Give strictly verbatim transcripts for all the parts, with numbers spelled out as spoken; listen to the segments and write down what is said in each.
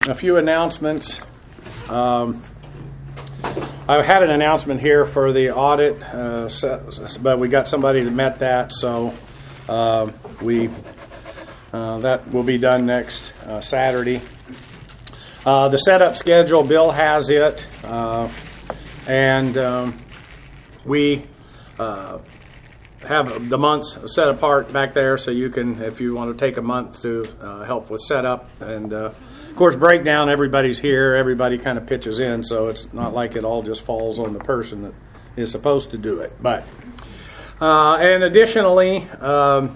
a few announcements. Um, I had an announcement here for the audit, uh, but we got somebody that met that, so uh, we uh, that will be done next uh, Saturday. Uh, the setup schedule, Bill has it, uh, and um, we uh, have the months set apart back there, so you can, if you want to take a month to uh, help with setup. And uh, of course, breakdown, everybody's here, everybody kind of pitches in, so it's not like it all just falls on the person that is supposed to do it. But uh, and additionally, um,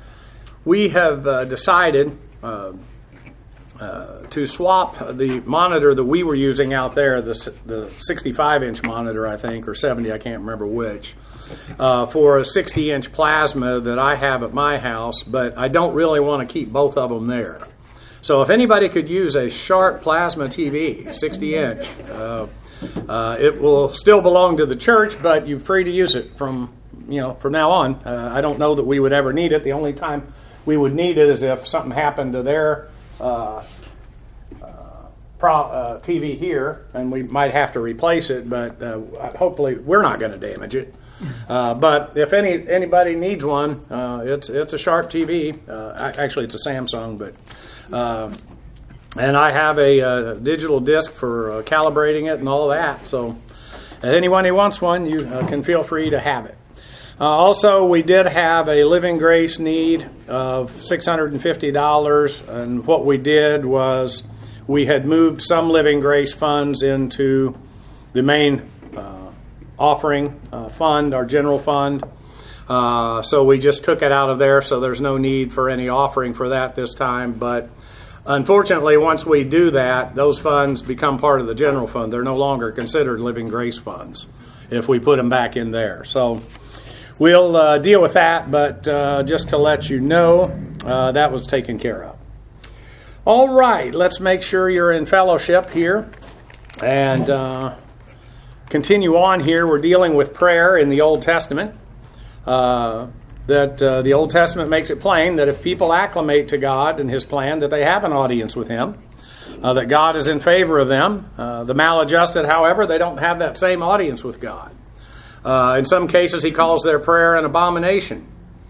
we have uh, decided uh, uh, to swap the monitor that we were using out there, the the sixty-five inch monitor, I think, or seventy, I can't remember which. Uh, for a sixty inch plasma that I have at my house, but I don't really want to keep both of them there. So if anybody could use a Sharp plasma T V, sixty inch, uh, uh, it will still belong to the church, but you're free to use it from, you know, from now on. Uh, I don't know that we would ever need it. The only time we would need it is if something happened to their uh, uh, pro, uh, T V here, and we might have to replace it, but uh, hopefully we're not going to damage it. Uh, but if any anybody needs one, uh, it's it's a Sharp T V. Uh, actually, it's a Samsung, but uh, and I have a, a digital disc for uh, calibrating it and all that. So, anyone who wants one, you uh, can feel free to have it. Uh, also, we did have a Living Grace need of six hundred fifty dollars, and what we did was we had moved some Living Grace funds into the main offering uh, fund, our general fund. Uh, so we just took it out of there, so there's no need for any offering for that this time. But unfortunately, once we do that, those funds become part of the general fund. They're no longer considered Living Grace funds if we put them back in there. So we'll uh, deal with that, but uh, just to let you know, uh, that was taken care of. All right, let's make sure you're in fellowship here. And uh, continue on here. We're dealing with prayer in the Old Testament. Uh, that uh, the Old Testament makes it plain that if people acclimate to God and His plan, that they have an audience with Him. Uh, that God is in favor of them. Uh, the maladjusted, however, they don't have that same audience with God. Uh, in some cases, He calls their prayer an abomination.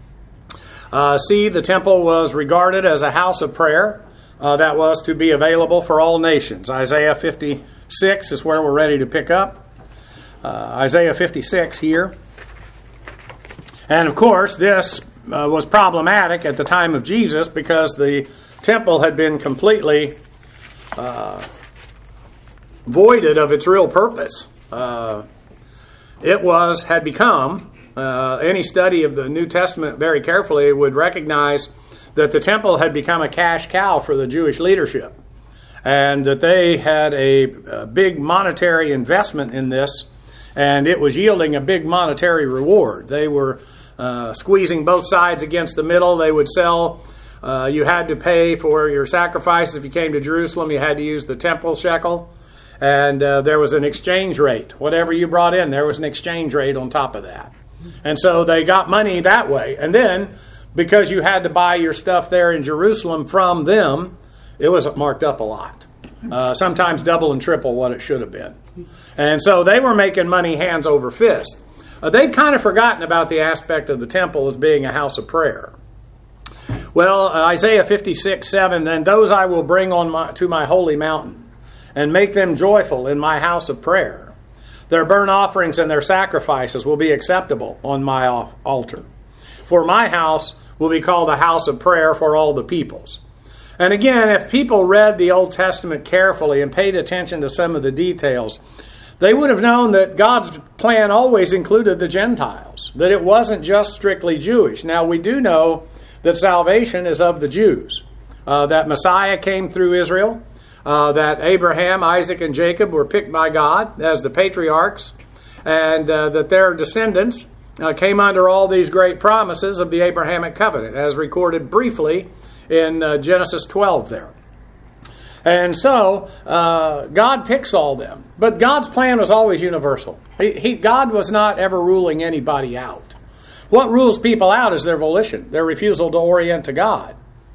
Uh, see, the temple was regarded as a house of prayer uh, that was to be available for all nations. Isaiah fifty-six is where we're ready to pick up. Uh, Isaiah fifty-six here. And of course, this uh, was problematic at the time of Jesus because the temple had been completely uh, voided of its real purpose. Uh, it was, had become, uh, any study of the New Testament very carefully would recognize that the temple had become a cash cow for the Jewish leadership. And that they had a, a big monetary investment in this, and it was yielding a big monetary reward. They were uh, squeezing both sides against the middle. They would sell. Uh, you had to pay for your sacrifices. If you came to Jerusalem, you had to use the temple shekel. And uh, there was an exchange rate. Whatever you brought in, there was an exchange rate on top of that. And so they got money that way. And then, because you had to buy your stuff there in Jerusalem from them, it was marked up a lot. Uh, sometimes double and triple what it should have been. And so they were making money hands over fist. Uh, they'd kind of forgotten about the aspect of the temple as being a house of prayer. Well, uh, Isaiah fifty-six seven, then those I will bring on my, to my holy mountain, and make them joyful in my house of prayer. Their burnt offerings and their sacrifices will be acceptable on my altar. For my house will be called a house of prayer for all the peoples. And again, if people read the Old Testament carefully and paid attention to some of the details, they would have known that God's plan always included the Gentiles, that it wasn't just strictly Jewish. Now, we do know that salvation is of the Jews, uh, that Messiah came through Israel, uh, that Abraham, Isaac, and Jacob were picked by God as the patriarchs, and uh, that their descendants uh, came under all these great promises of the Abrahamic covenant, as recorded briefly in uh, Genesis twelve there. And so, uh, God picks all them. But God's plan was always universal. He, he, God was not ever ruling anybody out. What rules people out is their volition, their refusal to orient to God.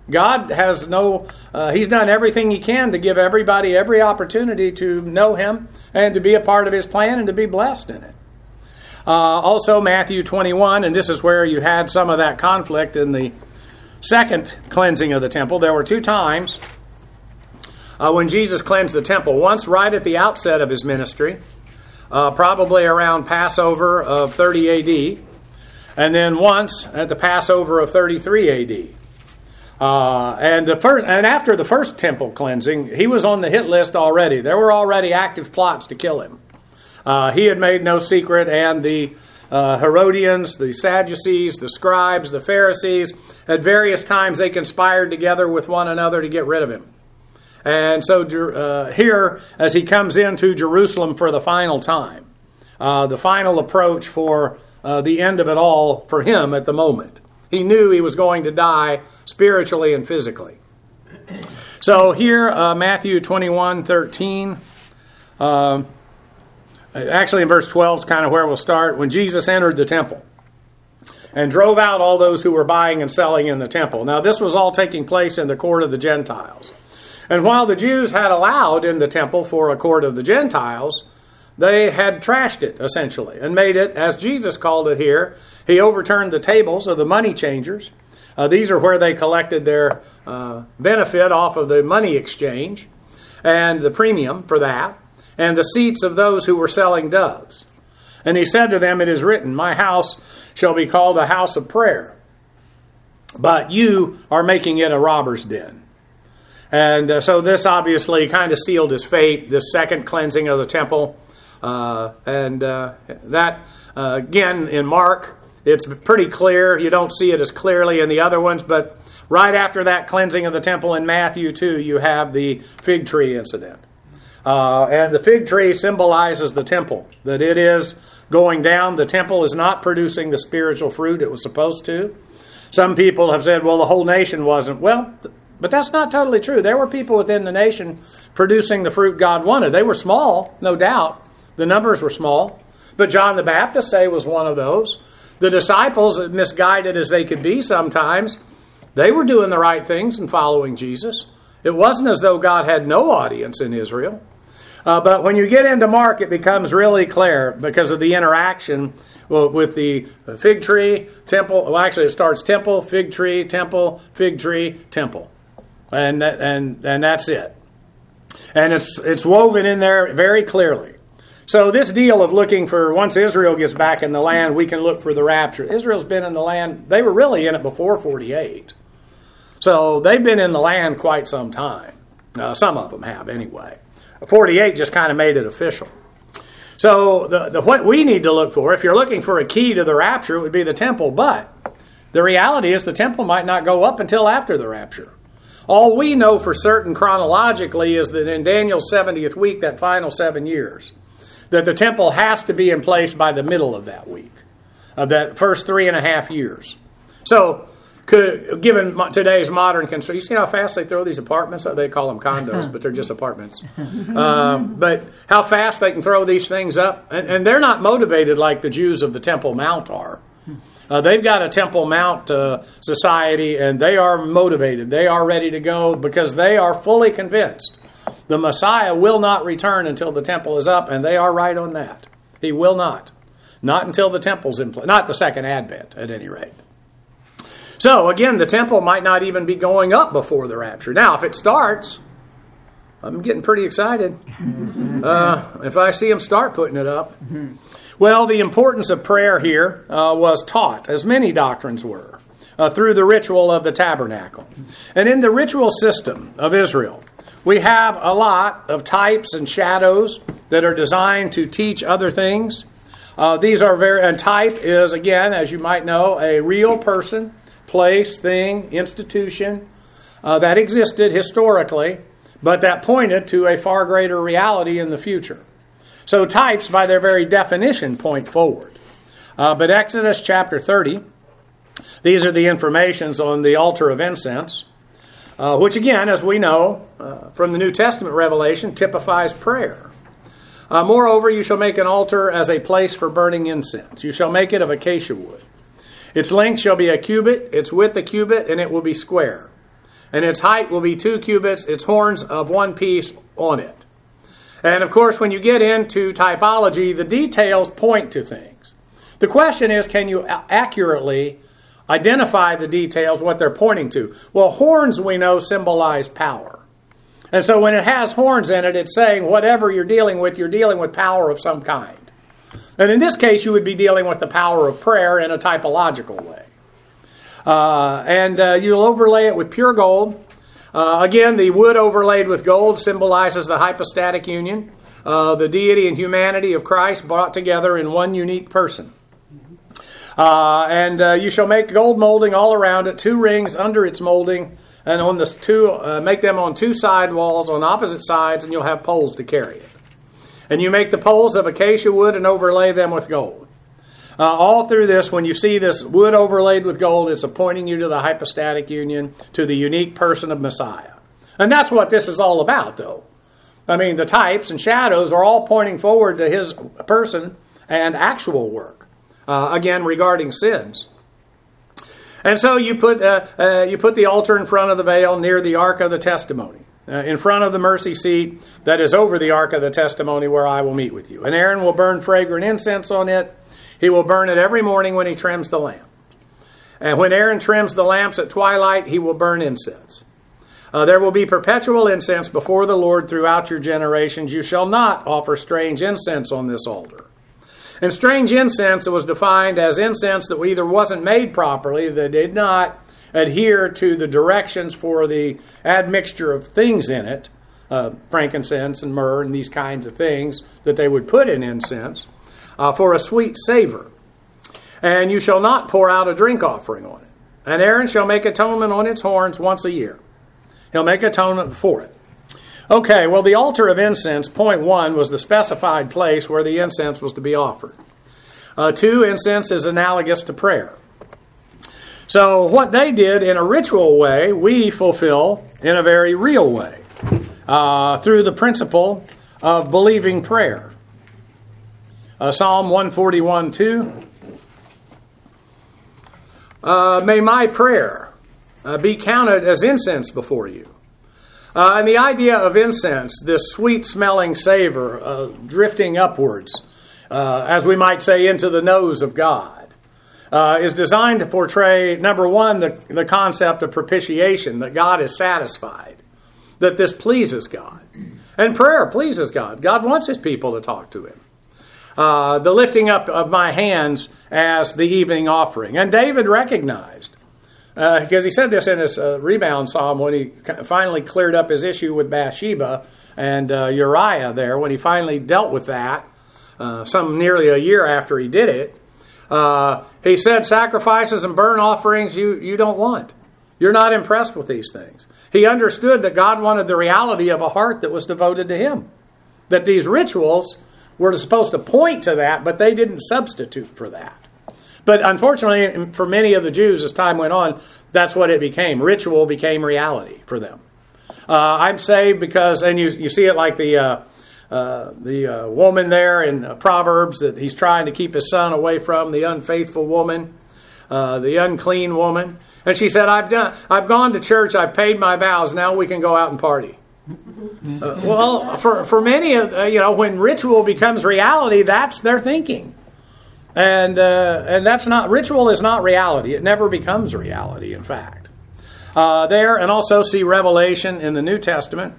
God has no, uh, He's done everything He can to give everybody every opportunity to know Him and to be a part of His plan and to be blessed in it. Uh, also, Matthew twenty-one, and this is where you had some of that conflict in the second cleansing of the temple. There were two times uh, when Jesus cleansed the temple. Once right at the outset of His ministry, uh, probably around Passover of thirty A D, and then once at the Passover of thirty-three A D. Uh, and the first, and after the first temple cleansing, He was on the hit list already. There were already active plots to kill Him. Uh, he had made no secret, and the uh, Herodians, the Sadducees, the scribes, the Pharisees, at various times they conspired together with one another to get rid of Him. And so uh, here, as He comes into Jerusalem for the final time, uh, the final approach for uh, the end of it all for Him at the moment. He knew He was going to die spiritually and physically. So here, uh, Matthew twenty-one thirteen, uh, actually in verse twelve is kind of where we'll start. When Jesus entered the temple and drove out all those who were buying and selling in the temple. Now this was all taking place in the court of the Gentiles. And while the Jews had allowed in the temple for a court of the Gentiles, they had trashed it, essentially, and made it, as Jesus called it here, He overturned the tables of the money changers. Uh, these are where they collected their uh, benefit off of the money exchange and the premium for that, and the seats of those who were selling doves. And He said to them, "It is written, my house shall be called a house of prayer, but you are making it a robber's den." And uh, so this obviously kind of sealed His fate, this second cleansing of the temple. Uh, and uh, that, uh, again, in Mark, it's pretty clear. You don't see it as clearly in the other ones, but right after that cleansing of the temple in Matthew two, you have the fig tree incident. Uh, and the fig tree symbolizes the temple, that it is going down. The temple is not producing the spiritual fruit it was supposed to. Some people have said, well, the whole nation wasn't. Well, th- but that's not totally true. There were people within the nation producing the fruit God wanted. They were small, no doubt. The numbers were small. But John the Baptist, say, was one of those. The disciples, misguided as they could be sometimes, they were doing the right things and following Jesus. It wasn't as though God had no audience in Israel. Uh, but when you get into Mark, it becomes really clear because of the interaction well, with the fig tree, temple. Well, actually, it starts temple, fig tree, temple, fig tree, temple. And that, and and that's it. And it's it's woven in there very clearly. So this deal of looking for, once Israel gets back in the land, we can look for the rapture. Israel's been in the land, they were really in it before forty-eight. So they've been in the land quite some time. Uh, some of them have anyway. forty-eight just kind of made it official. So the, the what we need to look for, if you're looking for a key to the rapture, it would be the temple. But the reality is the temple might not go up until after the rapture. All we know for certain chronologically is that in Daniel's seventieth week, that final seven years, that the temple has to be in place by the middle of that week, of that first three and a half years. So, could, given today's modern construction, you see how fast they throw these apartments? They call them condos, but they're just apartments. Um, but how fast they can throw these things up. And, and they're not motivated like the Jews of the Temple Mount are. Uh, they've got a Temple Mount uh, society, and they are motivated. They are ready to go because they are fully convinced the Messiah will not return until the temple is up, and they are right on that. He will not. Not until the temple's in place. Not the second advent, at any rate. So, again, the temple might not even be going up before the rapture. Now, if it starts, I'm getting pretty excited. Uh, if I see them start putting it up. Well, the importance of prayer here uh, was taught, as many doctrines were, uh, through the ritual of the tabernacle. And in the ritual system of Israel, we have a lot of types and shadows that are designed to teach other things. Uh, these are very, and type is, again, as you might know, a real person, place, thing, institution uh, that existed historically, but that pointed to a far greater reality in the future. So types, by their very definition, point forward. Uh, but Exodus chapter thirty, these are the informations on the altar of incense, uh, which again, as we know uh, from the New Testament revelation, typifies prayer. Uh, Moreover, you shall make an altar as a place for burning incense. You shall make it of acacia wood. Its length shall be a cubit, its width a cubit, and it will be square. and its height will be two cubits, its horns of one piece on it. And of course, when you get into typology, the details point to things. The question is, can you accurately identify the details, what they're pointing to? Well, horns, we know, symbolize power. And so when it has horns in it, it's saying whatever you're dealing with, you're dealing with power of some kind. And in this case, you would be dealing with the power of prayer in a typological way. Uh, and uh, you'll overlay it with pure gold. Uh, again, the wood overlaid with gold symbolizes the hypostatic union, uh, the deity and humanity of Christ brought together in one unique person. Uh, and uh, you shall make gold molding all around it, two rings under its molding, and on the two, uh, make them on two side walls on opposite sides, and you'll have poles to carry it. And you make the poles of acacia wood and overlay them with gold. Uh, all through this, when you see this wood overlaid with gold, it's pointing you to the hypostatic union, to the unique person of Messiah. And that's what this is all about, though. I mean, the types and shadows are all pointing forward to his person and actual work. Uh, again, regarding sins. And so you put uh, uh, you put the altar in front of the veil near the ark of the testimony, uh, in front of the mercy seat that is over the ark of the testimony where I will meet with you. And Aaron will burn fragrant incense on it. He will burn it every morning when he trims the lamp. And when Aaron trims the lamps at twilight, he will burn incense. Uh, there will be perpetual incense before the Lord throughout your generations. You shall not offer strange incense on this altar. And strange incense was defined as incense that either wasn't made properly, that did not adhere to the directions for the admixture of things in it, uh, frankincense and myrrh and these kinds of things that they would put in incense, uh, for a sweet savor. And you shall not pour out a drink offering on it. And Aaron shall make atonement on its horns once a year. He'll make atonement for it. Okay, well, the altar of incense, point one, was the specified place where the incense was to be offered. Uh, two, incense is analogous to prayer. So what they did in a ritual way, we fulfill in a very real way, uh, through the principle of believing prayer. Uh, Psalm one forty-one two. Uh, May my prayer uh, be counted as incense before you. Uh, and the idea of incense, this sweet-smelling savor uh, drifting upwards, uh, as we might say, into the nose of God, uh, is designed to portray, number one, the, the concept of propitiation, that God is satisfied, that this pleases God. And prayer pleases God. God wants his people to talk to him. Uh, the lifting up of my hands as the evening offering. And David recognized, because uh, he said this in his uh, rebound psalm when he finally cleared up his issue with Bathsheba and uh, Uriah there, when he finally dealt with that, uh, some nearly a year after he did it, uh, he said, sacrifices and burnt offerings you, you don't want. You're not impressed with these things. He understood that God wanted the reality of a heart that was devoted to him. That these rituals were supposed to point to that, but they didn't substitute for that. But unfortunately, for many of the Jews, as time went on, that's what it became. Ritual became reality for them. Uh, I'm saved because, and you you see it like the uh, uh, the uh, woman there in uh, Proverbs that he's trying to keep his son away from, the unfaithful woman, uh, the unclean woman. And she said, I've done, I've gone to church, I've paid my vows, now we can go out and party. Uh, well, for, for many, uh, you know, when ritual becomes reality, that's their thinking. And uh, and that's not, ritual is not reality. It never becomes reality, in fact. Uh, there, and also see Revelation in the New Testament.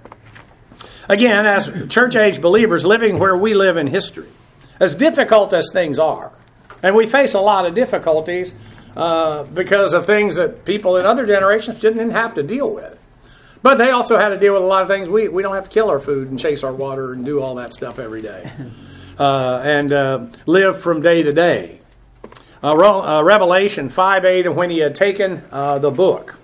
Again, as church-age believers living where we live in history, as difficult as things are, and we face a lot of difficulties uh, because of things that people in other generations didn't have to deal with. But they also had to deal with a lot of things. We, we don't have to kill our food and chase our water and do all that stuff every day. Uh, and uh, live from day to day. Uh, uh, Revelation five eight, and when he had taken uh, the book,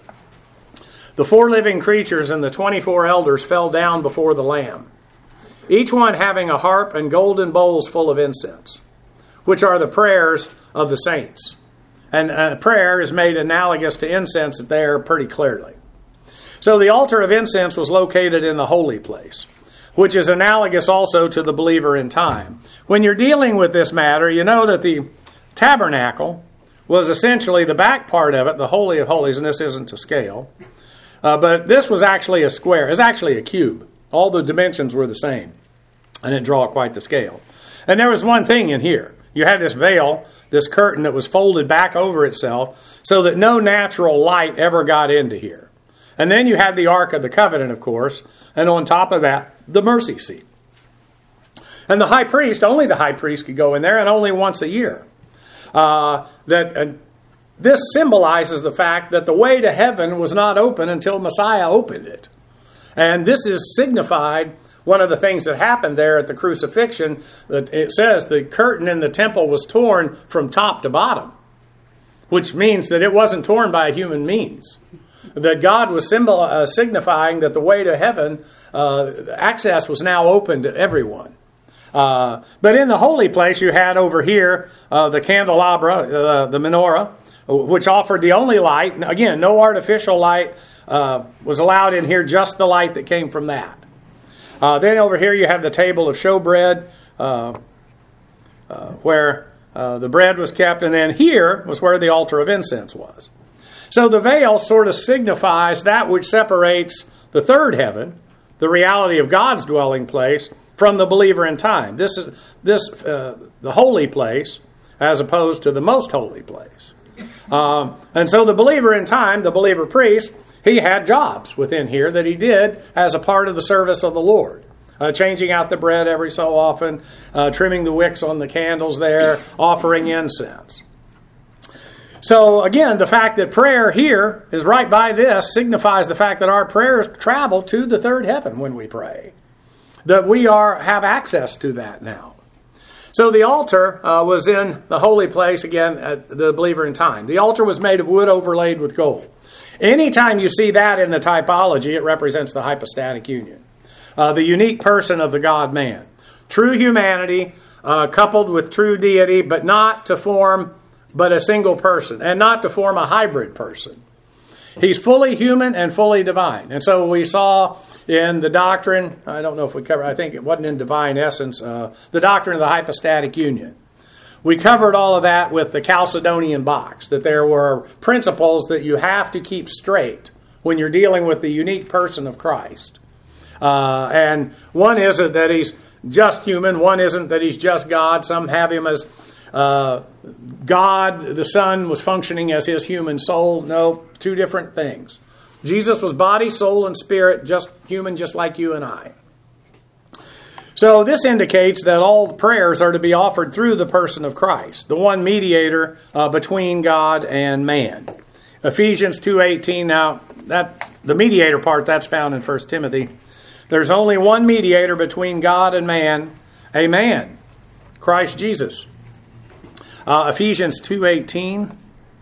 the four living creatures and the twenty-four elders fell down before the Lamb, each one having a harp and golden bowls full of incense, which are the prayers of the saints. And uh, prayer is made analogous to incense there pretty clearly. So the altar of incense was located in the holy place, which is analogous also to the believer in time. When you're dealing with this matter, you know that the tabernacle was essentially the back part of it, the Holy of Holies, and this isn't to scale, Uh, but this was actually a square. It was actually a cube. All the dimensions were the same. I didn't draw quite the scale. And there was one thing in here. You had this veil, this curtain that was folded back over itself so that no natural light ever got into here. And then you had the Ark of the Covenant, of course, and on top of that, the mercy seat. And the high priest, only the high priest could go in there, and only once a year. Uh, that uh, this symbolizes the fact that the way to heaven was not open until Messiah opened it. And this is signified, one of the things that happened there at the crucifixion, that it says the curtain in the temple was torn from top to bottom, which means that it wasn't torn by human means. That God was symbol, uh, signifying that the way to heaven, uh, access was now open to everyone. Uh, but in the holy place, you had over here uh, the candelabra, uh, the menorah, which offered the only light. Again, no artificial light uh, was allowed in here, just the light that came from that. Uh, then over here you have the table of showbread, uh, uh, where uh, the bread was kept. And then here was where the altar of incense was. So the veil sort of signifies that which separates the third heaven, the reality of God's dwelling place, from the believer in time. This is this uh, the holy place as opposed to the most holy place. Um, and so the believer in time, the believer priest, he had jobs within here that he did as a part of the service of the Lord. Uh, changing out the bread every so often, uh, trimming the wicks on the candles there, offering incense. So again, the fact that prayer here is right by this signifies the fact that our prayers travel to the third heaven when we pray. That we are have access to that now. So the altar uh, was in the holy place, again, at the believer in time. The altar was made of wood overlaid with gold. Anytime you see that in the typology, it represents the hypostatic union. Uh, the unique person of the God-man. True humanity uh, coupled with true deity, but not to form but a single person, and not to form a hybrid person. He's fully human and fully divine. And so we saw in the doctrine, I don't know if we covered, I think it wasn't in divine essence, uh, the doctrine of the hypostatic union. We covered all of that with the Chalcedonian box, that there were principles that you have to keep straight when you're dealing with the unique person of Christ. Uh, and one isn't that he's just human, one isn't that he's just God. Some have him as uh, God, the Son, was functioning as his human soul. No, two different things. Jesus was body, soul, and spirit, just human, just like you and I. So this indicates that all prayers are to be offered through the person of Christ, the one mediator uh, between God and man. Ephesians two eighteen. Now, that the mediator part, that's found in First Timothy. There's only one mediator between God and man, a man, Christ Jesus. Uh, Ephesians two eighteen.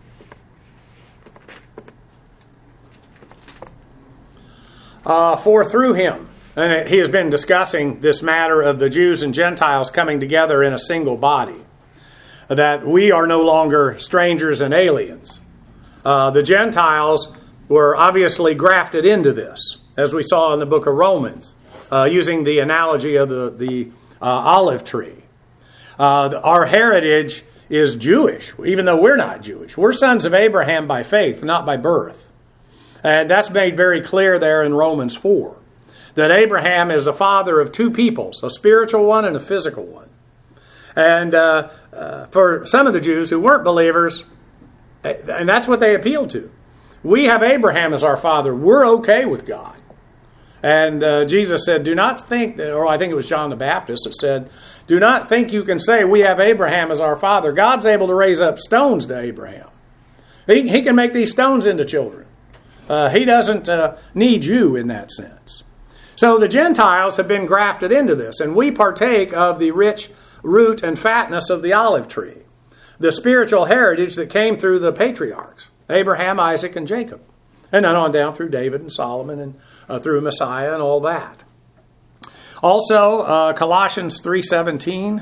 Uh, for through him, and he has been discussing this matter of the Jews and Gentiles coming together in a single body, that we are no longer strangers and aliens. Uh, the Gentiles were obviously grafted into this, as we saw in the book of Romans, uh, using the analogy of the, the uh, olive tree. Uh, our heritage is Jewish, even though we're not Jewish. We're sons of Abraham by faith, not by birth. And that's made very clear there in Romans four. That Abraham is the father of two peoples, a spiritual one and a physical one. And uh, uh, for some of the Jews who weren't believers, and that's what they appealed to. We have Abraham as our father. We're okay with God. And uh, Jesus said, do not think, that, or I think it was John the Baptist that said, do not think you can say we have Abraham as our father. God's able to raise up stones to Abraham. He, he can make these stones into children. Uh, he doesn't uh, need you in that sense. So the Gentiles have been grafted into this, and we partake of the rich root and fatness of the olive tree, the spiritual heritage that came through the patriarchs, Abraham, Isaac, and Jacob, and then on down through David and Solomon and uh, through Messiah and all that. Also, uh, Colossians three seventeen.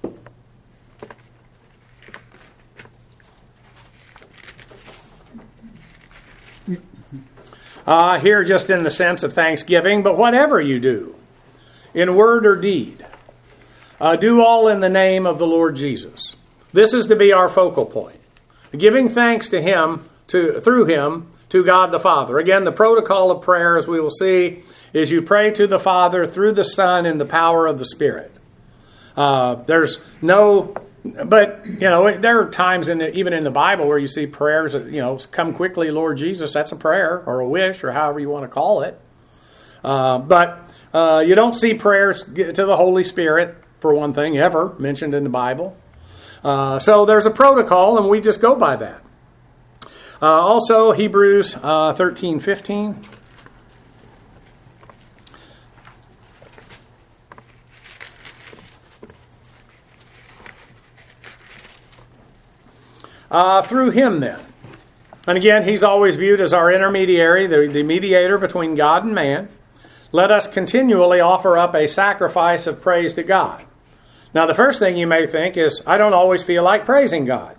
Uh, here just in the sense of thanksgiving, but whatever you do, in word or deed, uh, do all in the name of the Lord Jesus. This is to be our focal point. Giving thanks to Him, to through Him, to God the Father. Again, the protocol of prayer, as we will see, is you pray to the Father through the Son in the power of the Spirit. Uh, there's no, but, you know, there are times in the, even in the Bible where you see prayers, you know, come quickly, Lord Jesus. That's a prayer or a wish or however you want to call it. Uh, but uh, you don't see prayers to the Holy Spirit, for one thing, ever mentioned in the Bible. Uh, so there's a protocol, and we just go by that. Uh, also, Hebrews uh, thirteen fifteen. Uh, through him, then. And again, he's always viewed as our intermediary, the, the mediator between God and man. Let us continually offer up a sacrifice of praise to God. Now, the first thing you may think is, I don't always feel like praising God.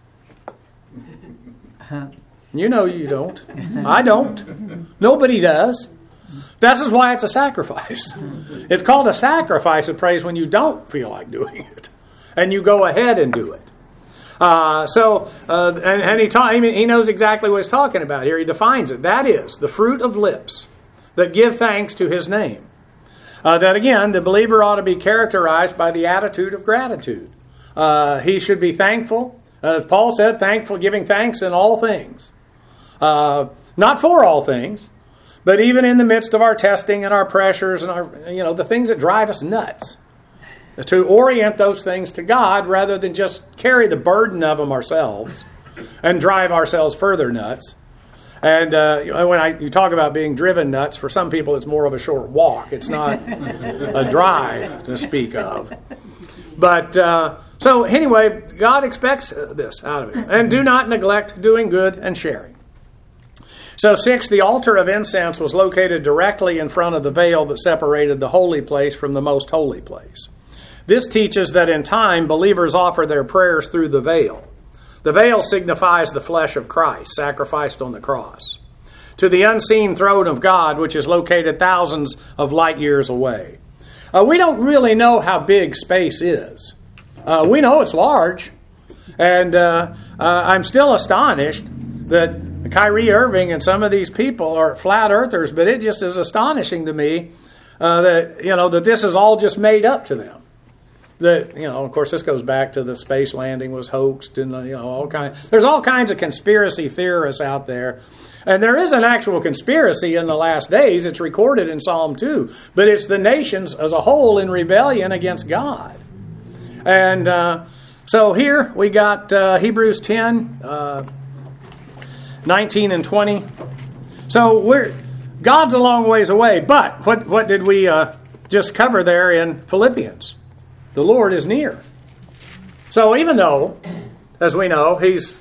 You know you don't. I don't. Nobody does. This is why it's a sacrifice. It's called a sacrifice of praise when you don't feel like doing it. And you go ahead and do it. Uh, so, uh, and, and he, ta- he knows exactly what he's talking about here. He defines it. That is, the fruit of lips that give thanks to his name. Uh, that again, the believer ought to be characterized by the attitude of gratitude. Uh, he should be thankful. As Paul said, thankful, giving thanks in all things. Uh, not for all things, but even in the midst of our testing and our pressures and our, you know, the things that drive us nuts. To orient those things to God rather than just carry the burden of them ourselves and drive ourselves further nuts. And uh, when I, you talk about being driven nuts, for some people it's more of a short walk. It's not a drive to speak of. But uh, so anyway, God expects this out of it. And do not neglect doing good and sharing. So six, the altar of incense was located directly in front of the veil that separated the holy place from the most holy place. This teaches that in time, believers offer their prayers through the veil. The veil signifies the flesh of Christ, sacrificed on the cross, to the unseen throne of God, which is located thousands of light years away. Uh, we don't really know how big space is. Uh, we know it's large. And uh, uh, I'm still astonished that Kyrie Irving and some of these people are flat earthers, but it just is astonishing to me uh, that, you know, that this is all just made up to them. That, you know, of course, this goes back to the space landing was hoaxed, and you know, all kinds. There's all kinds of conspiracy theorists out there, and there is an actual conspiracy in the last days. It's recorded in Psalm two, but it's the nations as a whole in rebellion against God. And uh, so here we got uh, Hebrews ten, uh, nineteen and twenty. So we're God's a long ways away, but what what did we uh, just cover there in Philippians? The Lord is near. So even though, as we know, he's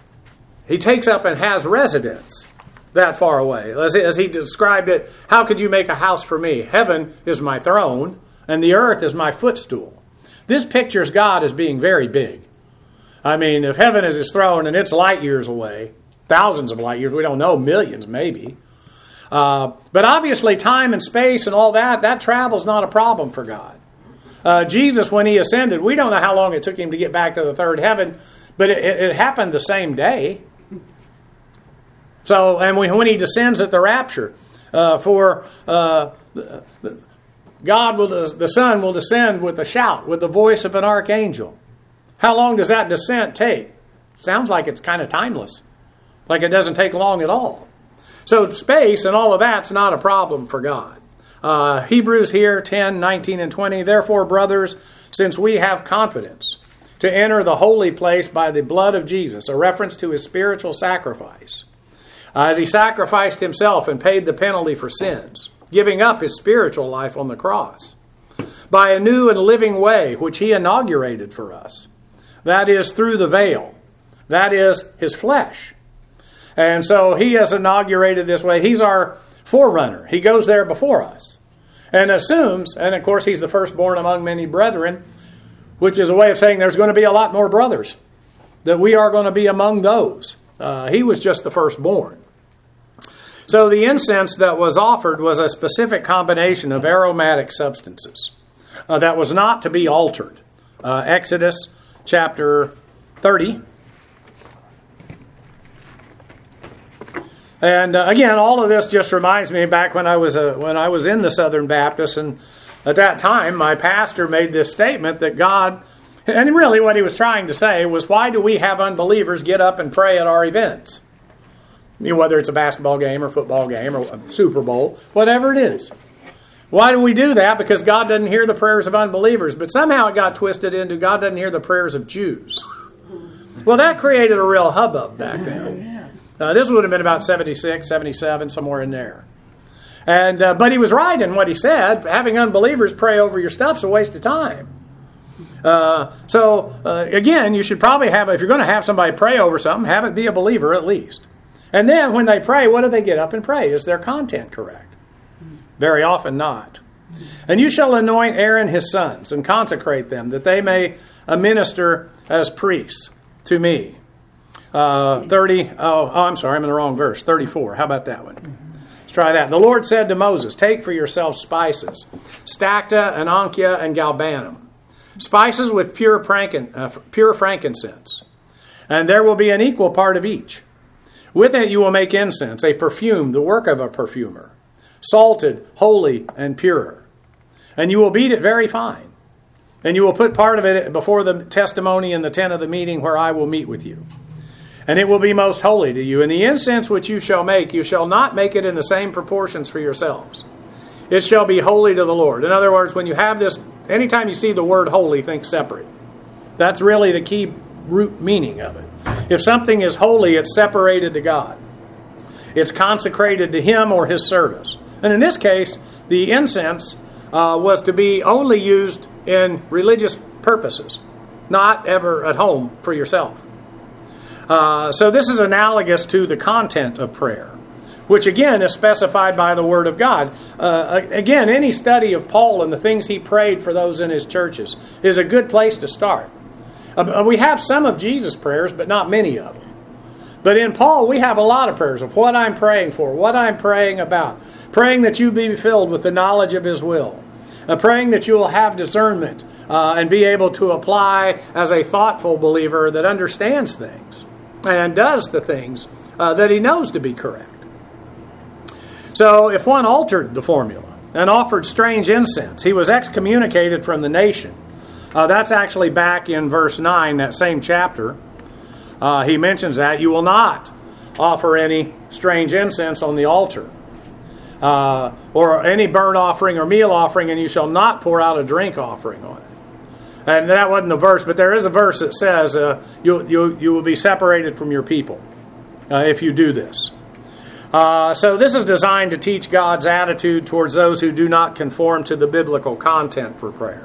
he takes up and has residence that far away. As, as he described it, how could you make a house for me? Heaven is my throne, and the earth is my footstool. This pictures God as being very big. I mean, if heaven is his throne and it's light years away, thousands of light years, we don't know, millions maybe. Uh, but obviously time and space and all that, that travel's not a problem for God. Uh, Jesus, when he ascended, we don't know how long it took him to get back to the third heaven, but it, it, it happened the same day. So, and when, when he descends at the rapture, uh, for uh, God will, the Son will descend with a shout, with the voice of an archangel. How long does that descent take? Sounds like it's kind of timeless, like it doesn't take long at all. So space and all of that's not a problem for God. Uh, Hebrews here, ten, nineteen, and twenty. Therefore, brothers, since we have confidence to enter the holy place by the blood of Jesus, a reference to his spiritual sacrifice, uh, as he sacrificed himself and paid the penalty for sins, giving up his spiritual life on the cross, by a new and living way which he inaugurated for us. That is through the veil. That is his flesh. And so he has inaugurated this way. He's our forerunner. He goes there before us. And assumes, and of course he's the firstborn among many brethren, which is a way of saying there's going to be a lot more brothers, that we are going to be among those. Uh, he was just the firstborn. So the incense that was offered was a specific combination of aromatic substances uh, that was not to be altered. Uh, Exodus chapter thirty. And uh, again, all of this just reminds me back when I was uh, when I was in the Southern Baptist, and at that time, my pastor made this statement that God, and really what he was trying to say was, why do we have unbelievers get up and pray at our events? You know, whether it's a basketball game or football game or a Super Bowl, whatever it is. Why do we do that? Because God doesn't hear the prayers of unbelievers. But somehow it got twisted into God doesn't hear the prayers of Jews. Well, that created a real hubbub back then. Uh, this would have been about seventy-six, seventy-seven, somewhere in there. And uh, but he was right in what he said. Having unbelievers pray over your stuff's a waste of time. Uh, so, uh, again, you should probably have, if you're going to have somebody pray over something, have it be a believer at least. And then when they pray, what do they get up and pray? Is their content correct? Very often not. And you shall anoint Aaron his sons and consecrate them, that they may minister as priests to me. Uh, thirty, oh, oh, I'm sorry, I'm in the wrong verse. thirty-four. How about that one? Let's try that. The Lord said to Moses, take for yourself spices, stacta and onycha and galbanum, spices with pure, frankin, uh, pure frankincense. And there will be an equal part of each. With it you will make incense, a perfume, the work of a perfumer, salted, holy, and pure. And you will beat it very fine. And you will put part of it before the testimony in the tent of the meeting where I will meet with you. And it will be most holy to you. And the incense which you shall make, you shall not make it in the same proportions for yourselves. It shall be holy to the Lord. In other words, when you have this, anytime you see the word holy, think separate. That's really the key root meaning of it. If something is holy, it's separated to God. It's consecrated to Him or His service. And in this case, the incense uh, was to be only used in religious purposes, not ever at home for yourself. Uh, so this is analogous to the content of prayer, which again is specified by the Word of God. Uh, again, any study of Paul and the things he prayed for those in his churches is a good place to start. Uh, we have some of Jesus' prayers, but not many of them. But in Paul, we have a lot of prayers of what I'm praying for, what I'm praying about, praying that you be filled with the knowledge of His will, uh, praying that you will have discernment uh, and be able to apply as a thoughtful believer that understands things and does the things uh, that he knows to be correct. So if one altered the formula and offered strange incense, he was excommunicated from the nation. Uh, that's actually back in verse nine, that same chapter. Uh, he mentions that. You will not offer any strange incense on the altar, uh, or any burnt offering or meal offering, and you shall not pour out a drink offering on it. And that wasn't a verse, but there is a verse that says uh, you, you, you will be separated from your people uh, if you do this. Uh, so this is designed to teach God's attitude towards those who do not conform to the biblical content for prayer.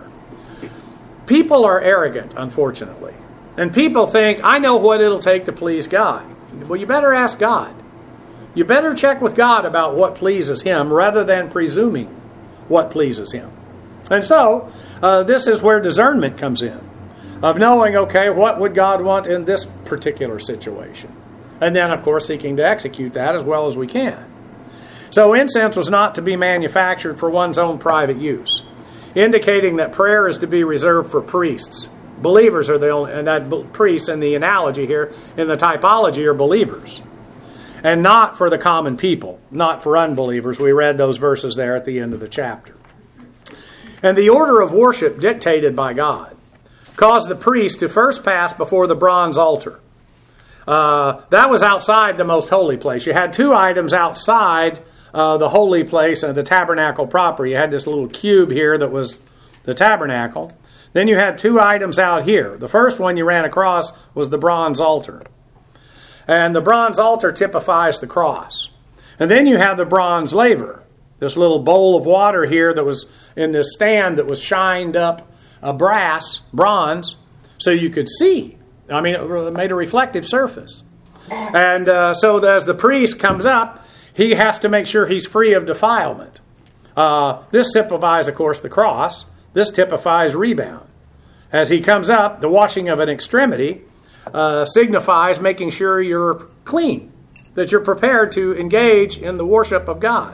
People are arrogant, unfortunately. And people think, I know what it'll take to please God. Well, you better ask God. You better check with God about what pleases Him rather than presuming what pleases Him. And so, uh, this is where discernment comes in. Of knowing, okay, what would God want in this particular situation? And then, of course, seeking to execute that as well as we can. So incense was not to be manufactured for one's own private use, indicating that prayer is to be reserved for priests. Believers are the only, and that priests in the analogy here, in the typology, are believers. And not for the common people, not for unbelievers. We read those verses there at the end of the chapter. And the order of worship dictated by God caused the priest to first pass before the bronze altar. Uh, that was outside the most holy place. You had two items outside uh, the holy place and the tabernacle proper. You had this little cube here that was the tabernacle. Then you had two items out here. The first one you ran across was the bronze altar. And the bronze altar typifies the cross. And then you have the bronze laver, this little bowl of water here that was in this stand that was shined up a brass, bronze, so you could see. I mean, it made a reflective surface. And uh, so as the priest comes up, he has to make sure he's free of defilement. Uh, this typifies, of course, the cross. This typifies rebound. As he comes up, the washing of an extremity uh, signifies making sure you're clean, that you're prepared to engage in the worship of God.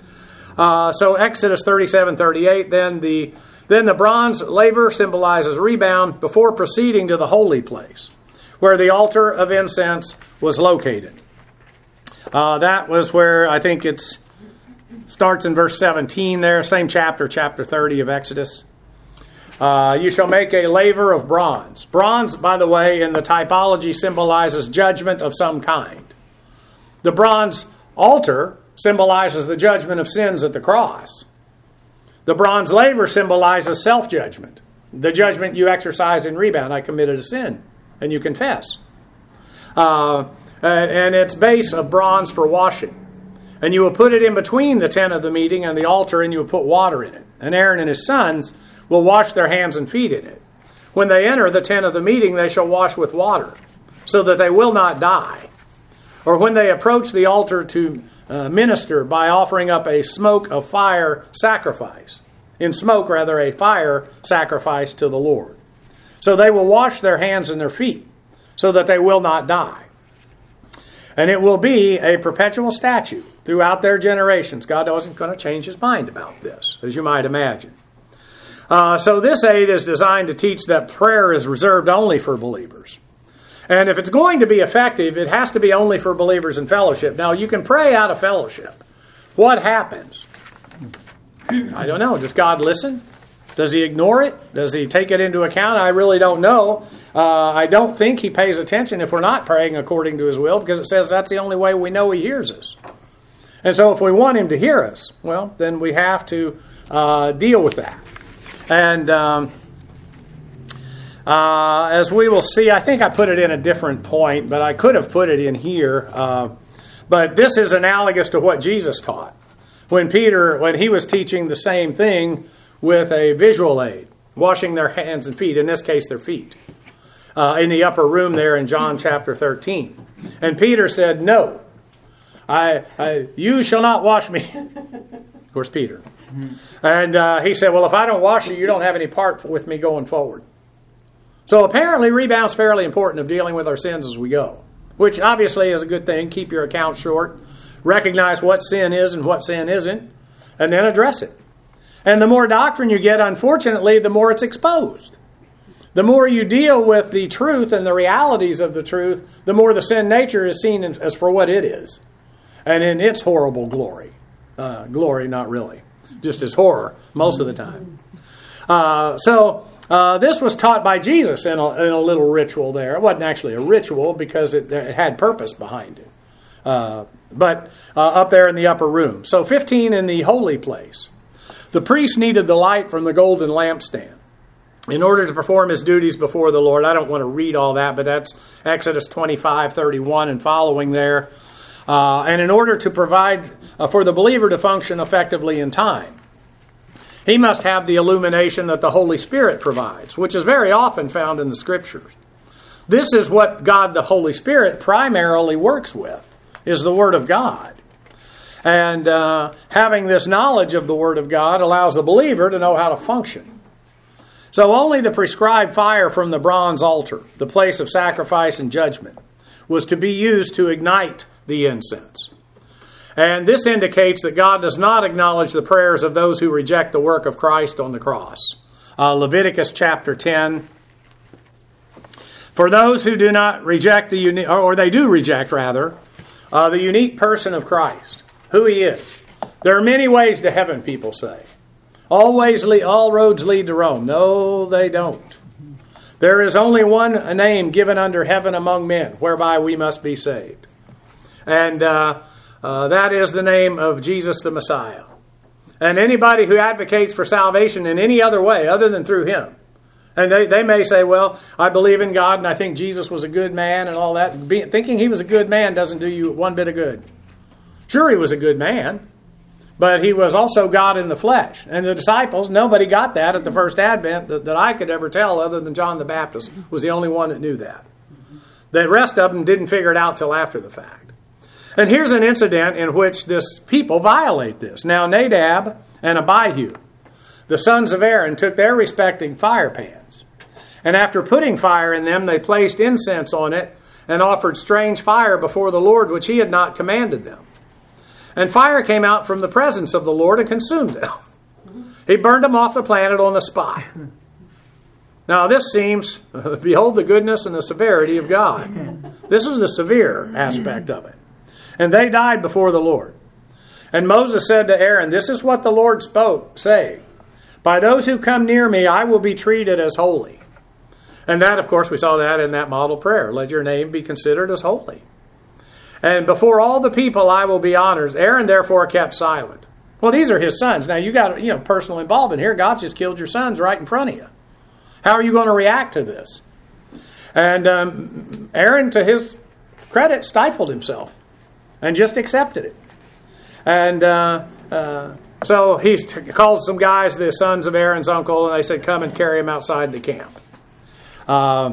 Uh, so Exodus thirty-seven thirty-eight, then the then the bronze laver symbolizes rebound before proceeding to the holy place, where the altar of incense was located. Uh, that was where I think it starts in verse seventeen there, same chapter, chapter thirty of Exodus. Uh, you shall make a laver of bronze. Bronze, by the way, in the typology symbolizes judgment of some kind. The bronze altar symbolizes the judgment of sins at the cross. The bronze laver symbolizes self-judgment, the judgment you exercise in rebound. I committed a sin, and you confess. Uh, and it's base of bronze for washing. And you will put it in between the tent of the meeting and the altar, and you will put water in it. And Aaron and his sons will wash their hands and feet in it. When they enter the tent of the meeting, they shall wash with water, so that they will not die. Or when they approach the altar to uh, minister by offering up a smoke of fire sacrifice. In smoke, rather, a fire sacrifice to the Lord. So they will wash their hands and their feet, so that they will not die. And it will be a perpetual statute throughout their generations. God wasn't going to change his mind about this, as you might imagine. Uh, so this aid is designed to teach that prayer is reserved only for believers. And if it's going to be effective, it has to be only for believers in fellowship. Now, you can pray out of fellowship. What happens? I don't know. Does God listen? Does he ignore it? Does he take it into account? I really don't know. Uh, I don't think he pays attention if we're not praying according to his will, because it says that's the only way we know he hears us. And so if we want him to hear us, well, then we have to uh, deal with that. And um, uh, as we will see, I think I put it in a different point, but I could have put it in here. Uh, but this is analogous to what Jesus taught. When Peter, when he was teaching the same thing with a visual aid, washing their hands and feet, in this case their feet, uh, in the upper room there in John chapter thirteen. And Peter said, no, I, I you shall not wash me. Of course, Peter. Mm-hmm. And uh, he said, well, if I don't wash you, you don't have any part with me going forward. So apparently rebound's fairly important of dealing with our sins as we go, which obviously is a good thing. Keep your account short. Recognize what sin is and what sin isn't, and then address it. And the more doctrine you get, unfortunately, the more it's exposed. The more you deal with the truth and the realities of the truth, the more the sin nature is seen as for what it is, and in its horrible glory. Uh, glory, not really. Just as horror, most of the time. Uh, so, uh, this was taught by Jesus in a, in a little ritual there. It wasn't actually a ritual because it, it had purpose behind it. Uh, but uh, up there in the upper room. So fifteen in the holy place. The priest needed the light from the golden lampstand in order to perform his duties before the Lord. I don't want to read all that, but that's Exodus twenty-five thirty-one and following there. Uh, and in order to provide uh, for the believer to function effectively in time, he must have the illumination that the Holy Spirit provides, which is very often found in the Scriptures. This is what God the Holy Spirit primarily works with, is the Word of God. And uh, having this knowledge of the Word of God allows the believer to know how to function. So only the prescribed fire from the bronze altar, the place of sacrifice and judgment, was to be used to ignite the incense. And this indicates that God does not acknowledge the prayers of those who reject the work of Christ on the cross. Uh, Leviticus chapter ten. For those who do not reject the uni- or they do reject rather, uh, the unique person of Christ, who he is. There are many ways to heaven, people say. All ways lead, all roads lead to Rome. No, they don't. There is only one name given under heaven among men, whereby we must be saved. And uh, uh, that is the name of Jesus the Messiah. And anybody who advocates for salvation in any other way other than through him, and they, they may say, well, I believe in God and I think Jesus was a good man and all that. Be, thinking he was a good man doesn't do you one bit of good. Sure, he was a good man, but he was also God in the flesh. And the disciples, nobody got that at the first advent that, that I could ever tell other than John the Baptist was the only one that knew that. The rest of them didn't figure it out till after the fact. And here's an incident in which this people violate this. Now Nadab and Abihu, the sons of Aaron, took their respective fire pans. And after putting fire in them, they placed incense on it and offered strange fire before the Lord, which he had not commanded them. And fire came out from the presence of the Lord and consumed them. He burned them off the planet on the spot. Now this seems, behold the goodness and the severity of God. This is the severe aspect of it. And they died before the Lord. And Moses said to Aaron, "This is what the Lord spoke, saying, by those who come near me, I will be treated as holy." And that, of course, we saw that in that model prayer. Let your name be considered as holy. And before all the people, I will be honored. Aaron, therefore, kept silent. Well, these are his sons. Now, you got, you know, personal involvement here. God's just killed your sons right in front of you. How are you going to react to this? And um, Aaron, to his credit, stifled himself and just accepted it. And uh, uh, so he t- calls some guys, the sons of Aaron's uncle, and they said, "Come and carry him outside the camp." Uh,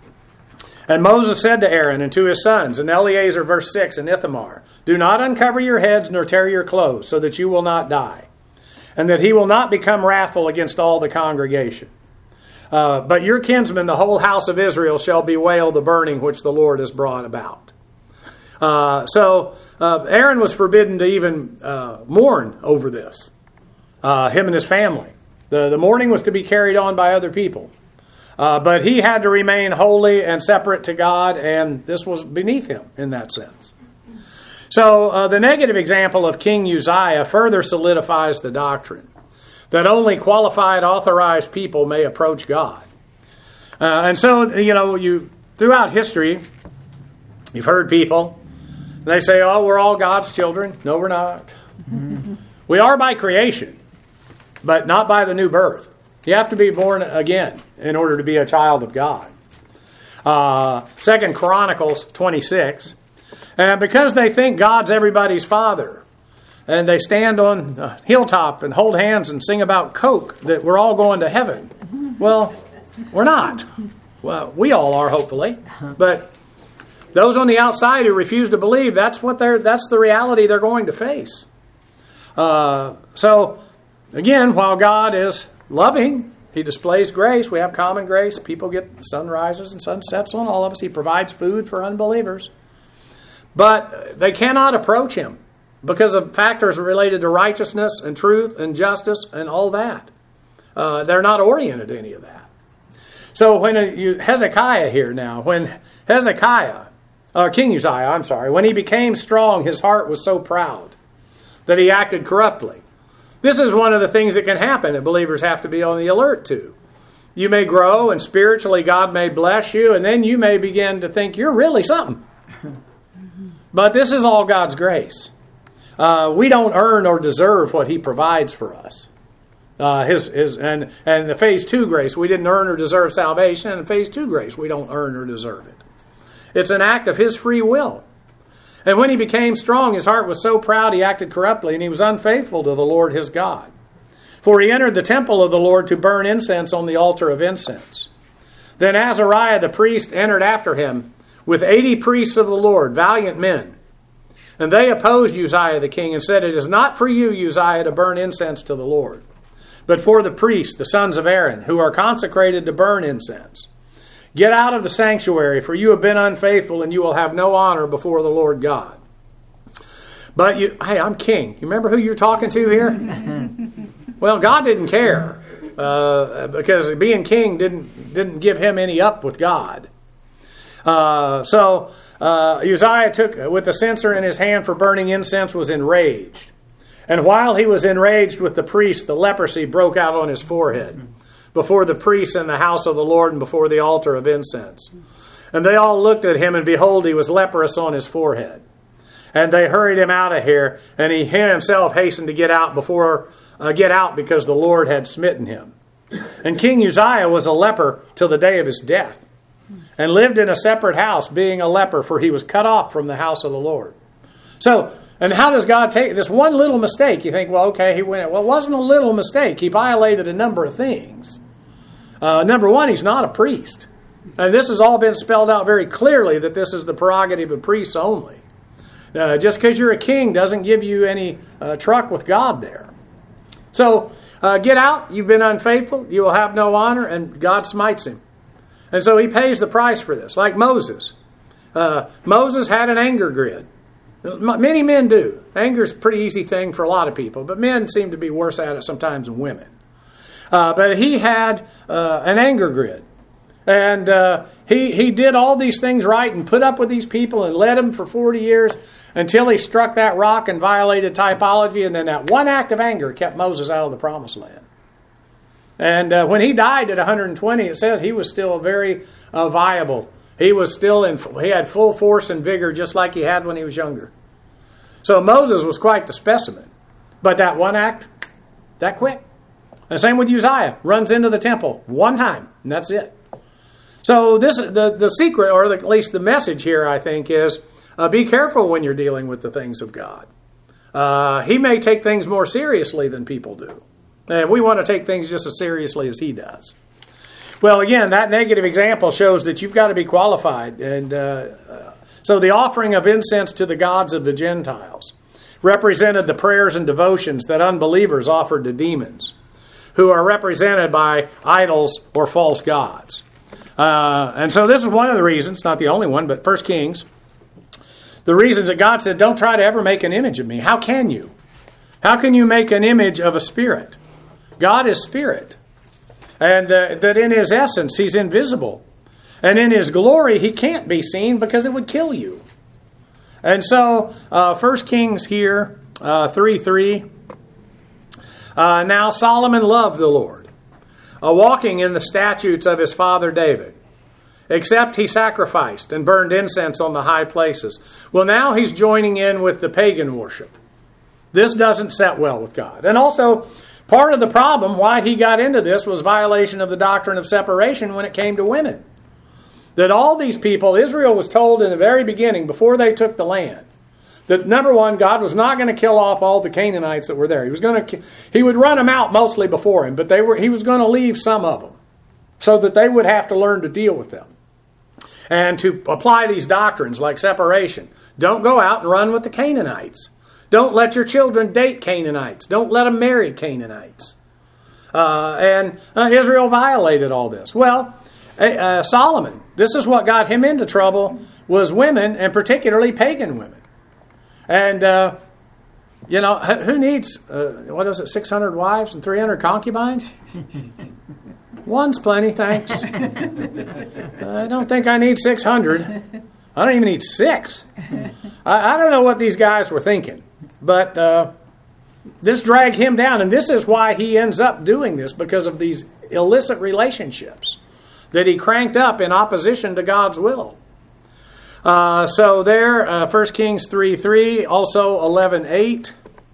and Moses said to Aaron and to his sons, and Eleazar, verse six, and Ithamar, "Do not uncover your heads nor tear your clothes, so that you will not die, and that he will not become wrathful against all the congregation. Uh, but your kinsmen, the whole house of Israel, shall bewail the burning which the Lord has brought about." Uh, so uh, Aaron was forbidden to even uh, mourn over this, uh, him and his family. The, the mourning was to be carried on by other people. Uh, but he had to remain holy and separate to God, and this was beneath him in that sense. So uh, the negative example of King Uzziah further solidifies the doctrine that only qualified, authorized people may approach God. Uh, and so, you know, you throughout history, you've heard people, they say, "Oh, we're all God's children." No, we're not. We are by creation, but not by the new birth. You have to be born again in order to be a child of God. Uh, Second Chronicles twenty-six. And because they think God's everybody's father, and they stand on a hilltop and hold hands and sing about Coke, that we're all going to heaven. Well, we're not. Well, we all are, hopefully. But those on the outside who refuse to believe, that's what they're that's the reality they're going to face. Uh, so, again, while God is loving, He displays grace. We have common grace. People get sunrises and sunsets on all of us. He provides food for unbelievers. But they cannot approach Him because of factors related to righteousness and truth and justice and all that. Uh, they're not oriented to any of that. So when a, you, Hezekiah here now, when Hezekiah, or King Uzziah, I'm sorry, when he became strong, his heart was so proud that he acted corruptly. This is one of the things that can happen that believers have to be on the alert to. You may grow, and spiritually God may bless you, and then you may begin to think you're really something. But this is all God's grace. Uh, we don't earn or deserve what He provides for us. Uh, his his and and the phase two grace, we didn't earn or deserve salvation, and the phase two grace, we don't earn or deserve it. It's an act of His free will. And when he became strong, his heart was so proud he acted corruptly, and he was unfaithful to the Lord his God. For he entered the temple of the Lord to burn incense on the altar of incense. Then Azariah the priest entered after him with eighty priests of the Lord, valiant men. And they opposed Uzziah the king and said, "It is not for you, Uzziah, to burn incense to the Lord, but for the priests, the sons of Aaron, who are consecrated to burn incense. Get out of the sanctuary, for you have been unfaithful, and you will have no honor before the Lord God." But, you, hey, I'm king. You remember who you're talking to here? Well, God didn't care, uh, because being king didn't didn't give him any up with God. Uh, so uh, Uzziah took, with the censer in his hand for burning incense, was enraged. And while he was enraged with the priest, the leprosy broke out on his forehead, before the priests in the house of the Lord and before the altar of incense. And they all looked at him, and behold, he was leprous on his forehead. And they hurried him out of here, and he himself hastened to get out before uh, get out because the Lord had smitten him. And King Uzziah was a leper till the day of his death, and lived in a separate house, being a leper, for he was cut off from the house of the Lord. So, and how does God take this one little mistake? You think, well, okay, he went. Well, it wasn't a little mistake. He violated a number of things. Uh, number one, he's not a priest. And this has all been spelled out very clearly that this is the prerogative of priests only. Uh, just because you're a king doesn't give you any uh, truck with God there. So, uh, get out. You've been unfaithful. You will have no honor. And God smites him. And so he pays the price for this. Like Moses. Uh, Moses had an anger grid. Many men do. Anger is a pretty easy thing for a lot of people. But men seem to be worse at it sometimes than women. Uh, but he had uh, an anger grid. And uh, he, he did all these things right and put up with these people and led them for forty years. until he struck that rock and violated typology, and then that one act of anger kept Moses out of the promised land. And uh, when he died at one hundred twenty, it says he was still very uh, viable. He was still in, he had full force and vigor just like he had when he was younger. So Moses was quite the specimen. But that one act, that quick. And same with Uzziah. Runs into the temple one time, and that's it. So this the, the secret, or the, at least the message here, I think, is uh, be careful when you're dealing with the things of God. Uh, he may take things more seriously than people do. And we want to take things just as seriously as he does. Well, again, that negative example shows that you've got to be qualified. And uh, so the offering of incense to the gods of the Gentiles represented the prayers and devotions that unbelievers offered to demons, who are represented by idols or false gods. Uh, and so this is one of the reasons, not the only one, but First Kings, the reasons that God said, don't try to ever make an image of me. How can you? How can you make an image of a spirit? God is spirit. And uh, that in his essence, he's invisible. And in his glory, he can't be seen because it would kill you. And so, uh, First Kings here, uh, three three. Uh, now Solomon loved the Lord, uh, walking in the statutes of his father David, except he sacrificed and burned incense on the high places. Well, now he's joining in with the pagan worship. This doesn't set well with God. And also, part of the problem why he got into this was violation of the doctrine of separation when it came to women. That all these people, Israel was told in the very beginning, before they took the land, that number one, God was not going to kill off all the Canaanites that were there. He was going to, he would run them out mostly before him, but they were, he was going to leave some of them so that they would have to learn to deal with them and to apply these doctrines like separation. Don't go out and run with the Canaanites. Don't let your children date Canaanites. Don't let them marry Canaanites. Uh, and uh, Israel violated all this. Well, uh, Solomon, this is what got him into trouble, was women, and particularly pagan women. And, uh, you know, who needs, uh, what is it, six hundred wives and three hundred concubines? One's plenty, thanks. I don't think I need six hundred. I don't even need six. I, I don't know what these guys were thinking. But uh, this dragged him down. And this is why he ends up doing this, because of these illicit relationships that he cranked up in opposition to God's will. Uh, so there, uh, First Kings three three, also eleven eight.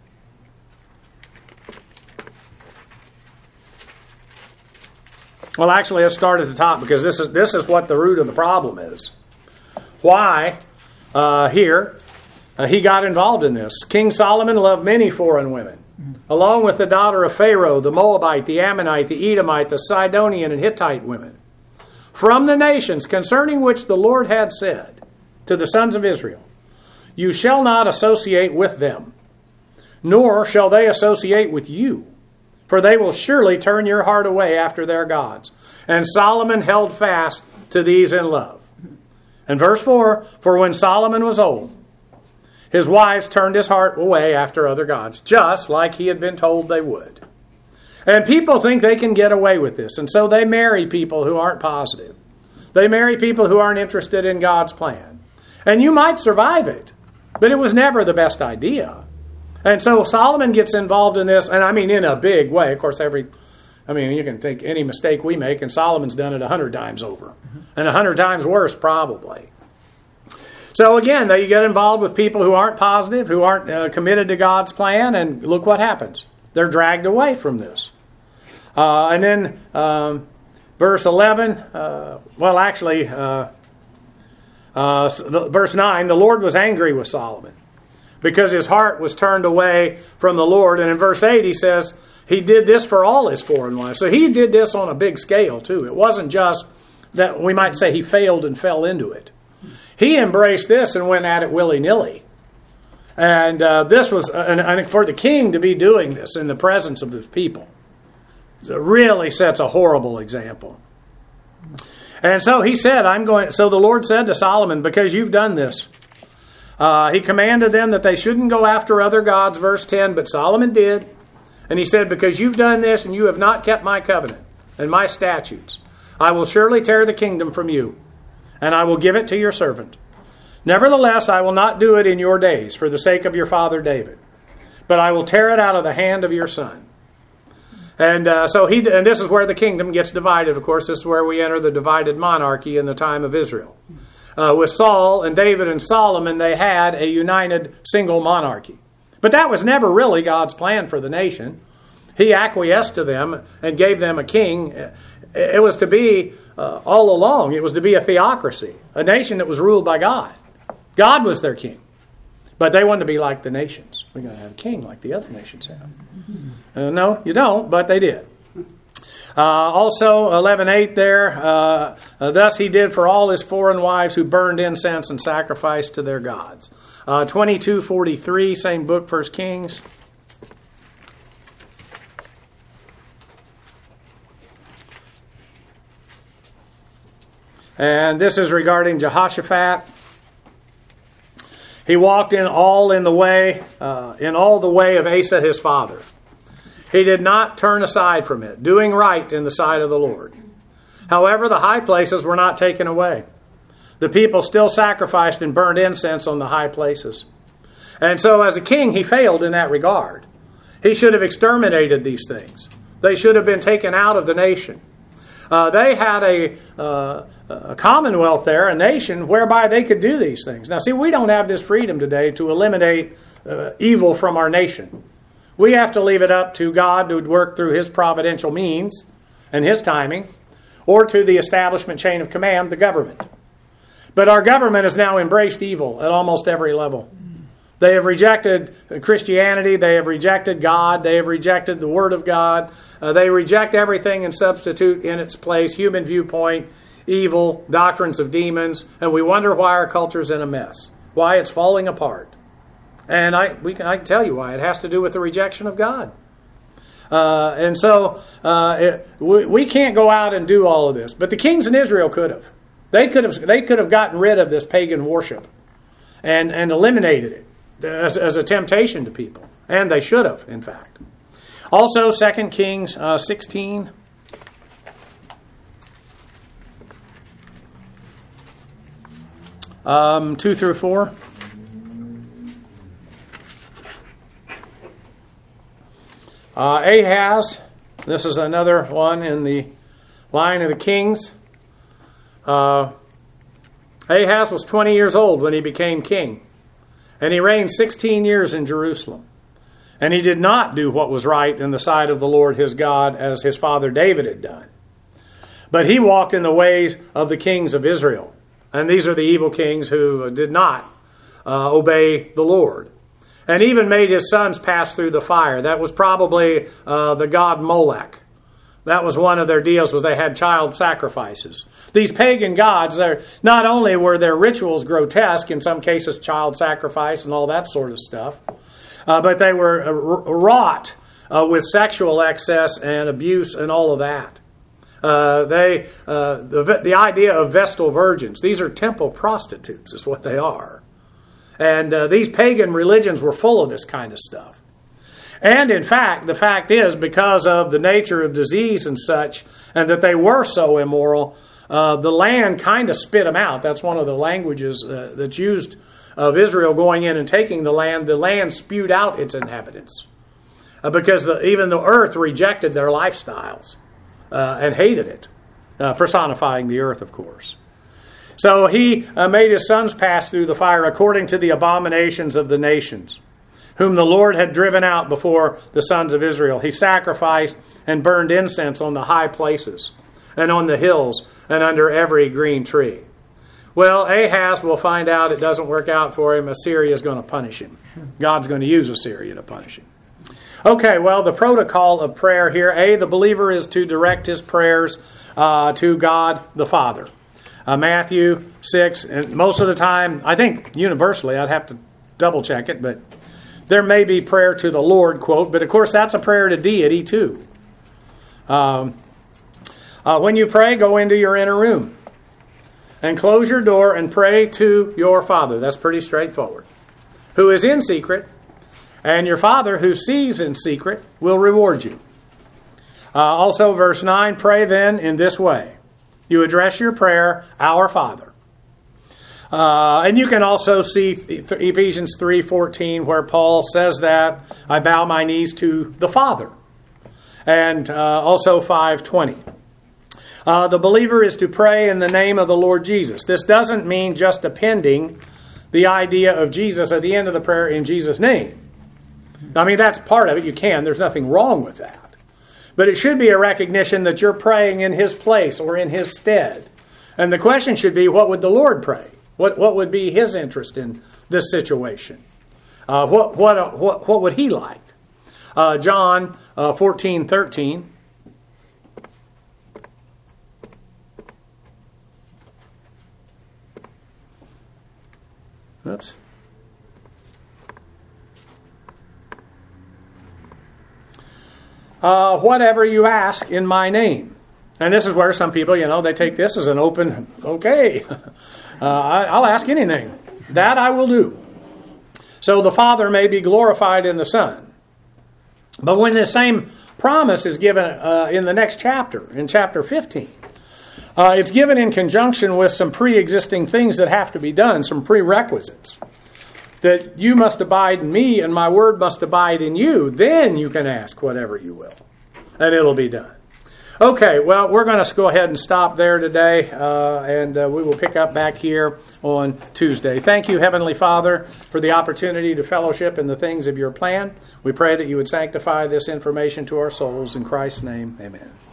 Well, actually, let's start at the top, because this is this is what the root of the problem is. Why uh, here uh, he got involved in this. King Solomon loved many foreign women, along with the daughter of Pharaoh, the Moabite, the Ammonite, the Edomite, the Sidonian, and Hittite women, from the nations concerning which the Lord had said to the sons of Israel, you shall not associate with them, nor shall they associate with you, for they will surely turn your heart away after their gods. And Solomon held fast to these in love. And verse four, for when Solomon was old, his wives turned his heart away after other gods, just like he had been told they would. And people think they can get away with this, and so they marry people who aren't positive. They marry people who aren't interested in God's plan. And you might survive it, but it was never the best idea. And so Solomon gets involved in this, and I mean in a big way. Of course, every, I mean, you can think any mistake we make, and Solomon's done it a hundred times over. And a hundred times worse, probably. So again, you get involved with people who aren't positive, who aren't uh, committed to God's plan, and look what happens. They're dragged away from this. Uh, and then um, verse eleven, uh, well actually, uh, uh, verse nine, the Lord was angry with Solomon, because his heart was turned away from the Lord. And in verse eight he says he did this for all his foreign wives. So he did this on a big scale too. It wasn't just that we might say he failed and fell into it. He embraced this and went at it willy-nilly. And uh, this was, and, and for the king to be doing this in the presence of the people, it really sets a horrible example. And so he said, I'm going, so the Lord said to Solomon, because you've done this, Uh, he commanded them that they shouldn't go after other gods, verse ten, but Solomon did. And he said, because you've done this and you have not kept my covenant and my statutes, I will surely tear the kingdom from you, and I will give it to your servant. Nevertheless, I will not do it in your days for the sake of your father David, but I will tear it out of the hand of your son. And uh, so he, and this is where the kingdom gets divided. Of course, this is where we enter the divided monarchy in the time of Israel. Uh, with Saul and David and Solomon, they had a united single monarchy. But that was never really God's plan for the nation. He acquiesced to them and gave them a king. It was to be, uh, all along, it was to be a theocracy, a nation that was ruled by God. God was their king. But they wanted to be like the nations. We're going to have a king like the other nations have. Uh, no, you don't, but they did. Uh, also, eleven eight there, uh, uh, thus he did for all his foreign wives who burned incense and sacrificed to their gods. Uh, twenty-two forty-three, same book, First Kings. And this is regarding Jehoshaphat. He walked in all in the way, uh, in all the way of Asa his father. He did not turn aside from it, doing right in the sight of the Lord. However, the high places were not taken away. The people still sacrificed and burned incense on the high places. And so as a king, he failed in that regard. He should have exterminated these things. They should have been taken out of the nation. Uh, they had a, uh, a commonwealth there, a nation, whereby they could do these things. Now, see, we don't have this freedom today to eliminate uh, evil from our nation. We have to leave it up to God to work through His providential means and His timing, or to the establishment chain of command, the government. But our government has now embraced evil at almost every level. They have rejected Christianity. They have rejected God. They have rejected the Word of God. Uh, they reject everything and substitute in its place human viewpoint, evil, doctrines of demons, and we wonder why our culture is in a mess, why it's falling apart. And I, we can, I can tell you why. It has to do with the rejection of God. Uh, and so uh, it, we, we can't go out and do all of this. But the kings in Israel could have. They could have. They could have gotten rid of this pagan worship and, and eliminated it as, as a temptation to people. And they should have, in fact. Also, Second Kings uh, sixteen. Um, two through four. Uh, Ahaz, this is another one in the line of the kings. Uh, Ahaz was twenty years old when he became king, and he reigned sixteen years in Jerusalem. And he did not do what was right in the sight of the Lord his God as his father David had done. But he walked in the ways of the kings of Israel. And these are the evil kings who did not uh, obey the Lord. And even made his sons pass through the fire. That was probably uh, the god Molech. That was one of their deals, was they had child sacrifices. These pagan gods, not only were their rituals grotesque, in some cases child sacrifice and all that sort of stuff, uh, but they were uh, wrought uh, with sexual excess and abuse and all of that. Uh, they uh, the, the idea of Vestal virgins, these are temple prostitutes is what they are. And uh, these pagan religions were full of this kind of stuff. And in fact, the fact is, because of the nature of disease and such, and that they were so immoral, uh, the land kind of spit them out. That's one of the languages uh, that's used of Israel going in and taking the land. The land spewed out its inhabitants. Uh, because the, even the earth rejected their lifestyles uh, and hated it, uh, personifying the earth, of course. So he uh, made his sons pass through the fire according to the abominations of the nations, whom the Lord had driven out before the sons of Israel. He sacrificed and burned incense on the high places and on the hills and under every green tree. Well, Ahaz will find out it doesn't work out for him. Assyria is going to punish him. God's going to use Assyria to punish him. Okay, well, the protocol of prayer here. A, the believer is to direct his prayers uh, to God the Father. Uh, Matthew six, and most of the time, I think universally, I'd have to double check it, but there may be prayer to the Lord, quote, but of course that's a prayer to deity too. Um, uh, when you pray, go into your inner room and close your door and pray to your Father. That's pretty straightforward. Who is in secret, and your Father who sees in secret will reward you. Uh, also, verse nine, pray then in this way. You address your prayer, Our Father. Uh, and you can also see Ephesians three fourteen, where Paul says that, I bow my knees to the Father. And uh, also five twenty. Uh, the believer is to pray in the name of the Lord Jesus. This doesn't mean just appending the idea of Jesus at the end of the prayer in Jesus' name. I mean, that's part of it. You can. There's nothing wrong with that. But it should be a recognition that you're praying in His place or in His stead. And the question should be, what would the Lord pray? What what would be His interest in this situation? Uh, what what what what would He like? Uh, John uh, fourteen thirteen. Oops. Uh, whatever you ask in my name. And this is where some people, you know, they take this as an open, okay, uh, I, I'll ask anything. That I will do. So the Father may be glorified in the Son. But when this same promise is given uh, in the next chapter, in chapter fifteen, uh, it's given in conjunction with some pre-existing things that have to be done, some prerequisites. That you must abide in me and my word must abide in you. Then you can ask whatever you will. And it'll be done. Okay, well, we're going to go ahead and stop there today. Uh, and uh, we will pick up back here on Tuesday. Thank you, Heavenly Father, for the opportunity to fellowship in the things of your plan. We pray that you would sanctify this information to our souls. In Christ's name, amen.